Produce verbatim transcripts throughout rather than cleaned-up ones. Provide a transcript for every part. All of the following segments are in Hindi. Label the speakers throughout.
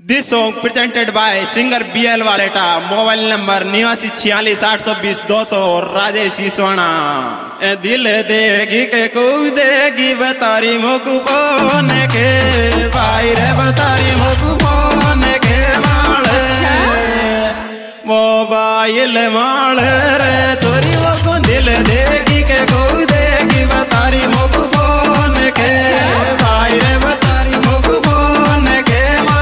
Speaker 1: This song presented by singer B L Valeta, mobile number निवासी छियालीस आठ सौ बीस दो सौ राजेश ईसवाना। ए दिल देगी के को देगी बतारी मोकू पोने के भाई रे बतारी मोकू पोने के माले मोबाइल माले रे चोरी मोकू दिल देगी के को देगी बतारी मोकू पोने के भाई रे बतारी मोकू पोने के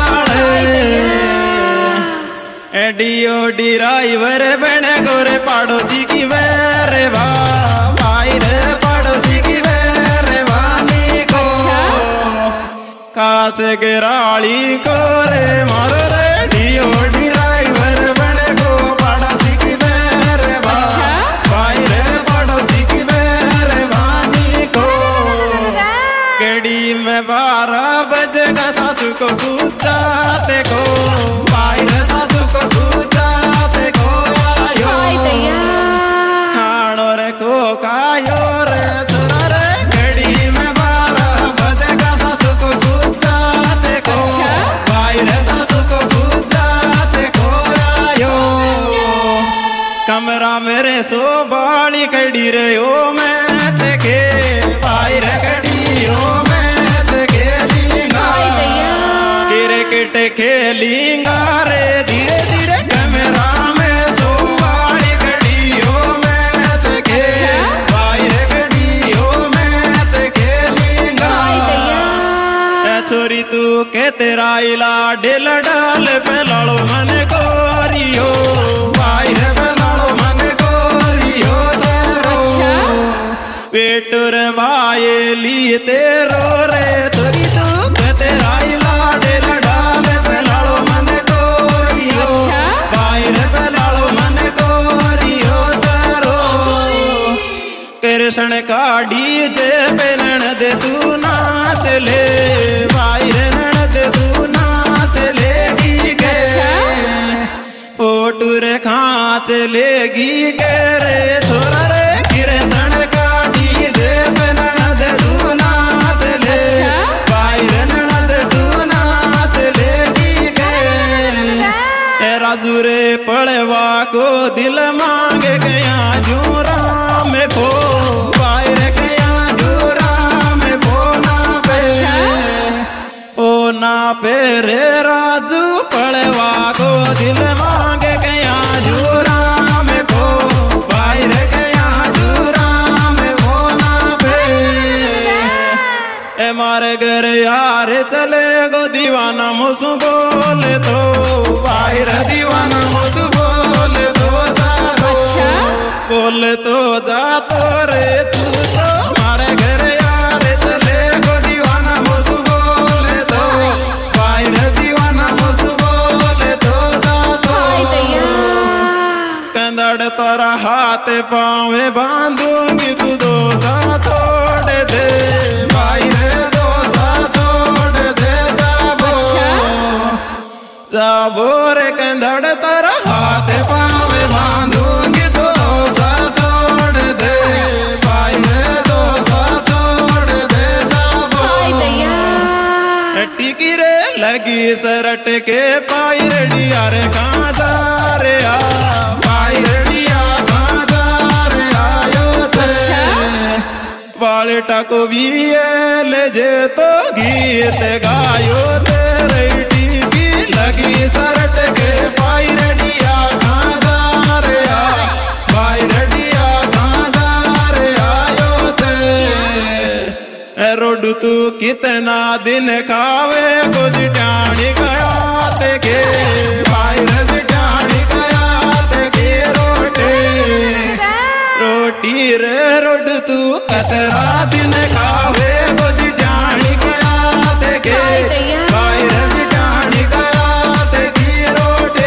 Speaker 1: एडियो ड्राइवर बने गोरे पड़ोसी की वेरे भा भाई रे पड़ोसी की वेरे वानी को कास गिराली को रे मारो रे एडियो ड्राइवर बने गो पड़ोसी की वेरे भा भाई रे पड़ोसी की वेरे वानी को केड़ी में बारह बजेगा सासू को गुजाते को भाई रे सासू को गुजाते को आयो खानो रे को कायो रे छोरा रे घड़ी में बारह बजेगा सासू को गुजाते को भाई रे सासू को गुजाते को आयो कमरा मेरे सो बाली कड़ी रे ओ मैं के भाई रे कड़ी ओ क्रिकेट खेलेंगा रे धीरे धीरे कैमरा में सोवाली घड़ियों मैच खेल भाई रे घड़ियों मैच खेलेंगा छोरी तू के तेरा इला डेल डाल पे लड़ो मन गोरियो भाई रे पे लड़ो मन गोरियो तेरो पेट रे भाई लिए तेरो रे छोरी तू के तेरा इला डेल कृष्ण का डीजे पे ननद तू नाच ले भाई रे ननद तू नाच लेगी के फोटू रे खांच लेगी के रे छोरा रे कृष्ण का डीजे पे ननद तू नाच ले भाई रे ननद तू नाच लेगी के राजू रे पड़वा को दिल मांगे गया जू राम को ना पे रे राजू पड़वा को दिल मांगे गया जूरा में को भाई रे गया जूरा में वो ना पे ए मारे घर यार चले गो दीवाना मुझू बोले तो भाई रे दीवाना मुझू बोले तो अच्छा बोले तो जा तो रे तू तो मारे घर यार चले गो दीवाना मुझू बोले तो भाई रे दीवाना मुझू बोले तो जा तो कंदड़ तारा हाथ पावे बांधूंगी तू दो सा छोड़ दे भाई रे दो सा छोड़ दे जाबो जाबो रे कंदड़ तारा हाथ पावे बांधूंगी तू दो सा छोड़ दे भाई रे दो सा छोड़ दे जाबो टिकी रे लगी सरट के पाई रेडिया रे कहाँ जा रे आ पाई रेडिया कहाँ जा रे आयो थे बालेटा को भी ले जे तो गीत गायो तेरे टिकी लगी सरट के पाई रेडिया कहाँ जा रे आ पाई रेडिया कहाँ जा रे आयो थे रोड तू कितना दिन खावे कुछ टाणी गया ते के भाई रज टाणी गया ते के रोटी रोटी रे रोड तू कतरा दिन खावे कुछ टाणी गया ते के भाई रज टाणी गया ते की रोटी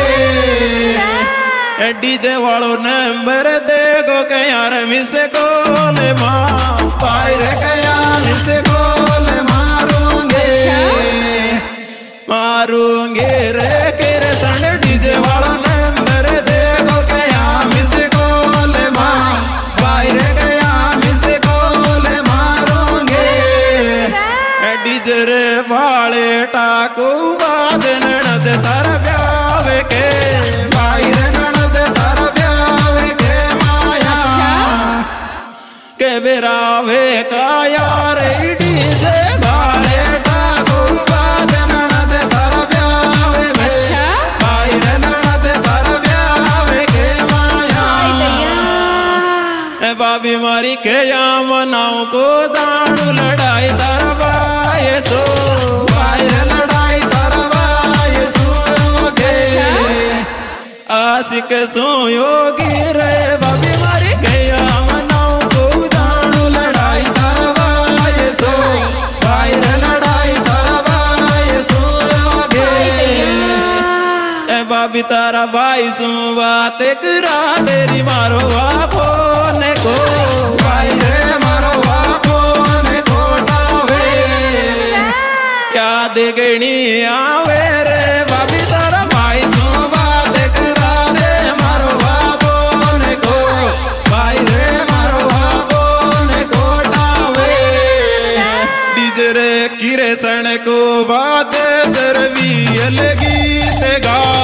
Speaker 1: डीजे वालों नंबर दे गो के यार मिस कॉल मां भाई रे के यार मिस कॉल मारूंगे मारूंगे रे कृष्ण डीजे वाला नंबर दे गो के यार मिस कॉल मां भाई रे के यार मिस कॉल मारूंगे डीजे रे वाले टाको बाजन ननद तार ब्यावे के भाई रे ननद तार ब्यावे के माया के बेरावे का यार डीजे भाड़े ठाकुर बाद ननद तार ब्यावे में भाई रे ननद तार ब्यावे के माया बाबी मारी के या मनाऊ को दाणू लड़ाई तार बाय सो भाई रे लड़ाई तार बाय सो के आशिक सो योगी रे बाबी मारी के या मनाऊ को दाणू लड़ाई तार बाय सो भाई रे लड़ाई तार बाय सो योगे ए बाबी तारा भाई सो बात करा तेरी मारो बापो ने को भाई रे मारो बापो ने कोटावे याद गणी आवे रे बाबी तारा भाई सो बात करा रे मारो बापो ने को भाई रे मारो बापो ने कोटावे डीजे रे किरे सण को बात चरवी अलगी ते गा